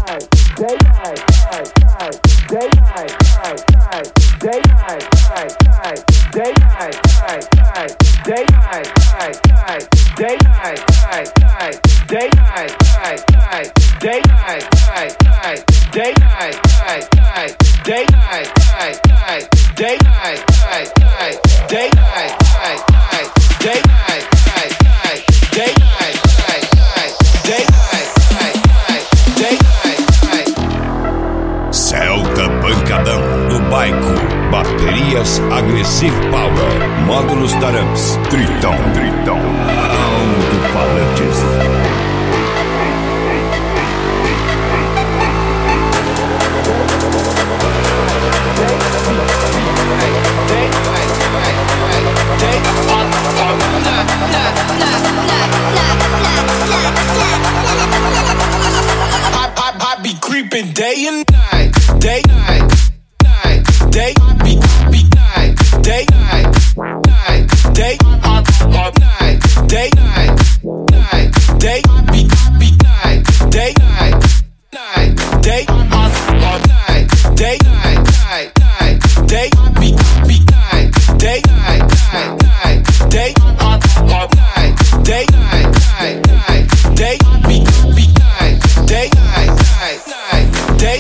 Celta Pancadão do Baico, baterias Aggressive Power, módulos Taramps, Tritão, alto-falantes. I be creeping day and night, day, night, night, day, be night, day, night, night, day, night, day, night, night, day, be night, day, night, night, day, night, day, night, night, night, day, be night, day, night, night, night, day, night, day, night, night, night, day, be night, day, night, night, night, day,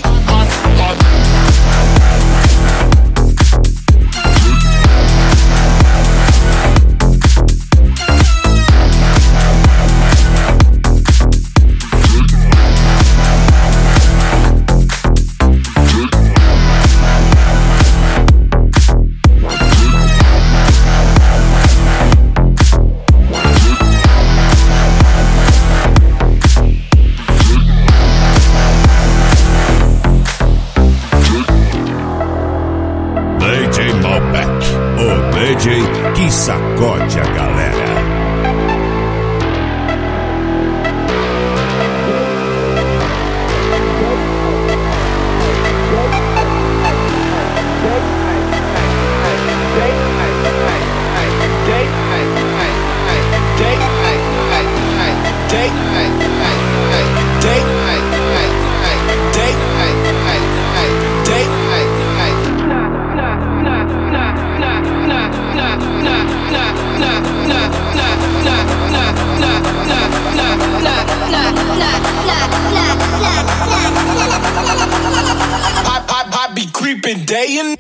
DJ Malbec, o DJ que sacode a galera. I be creeping day and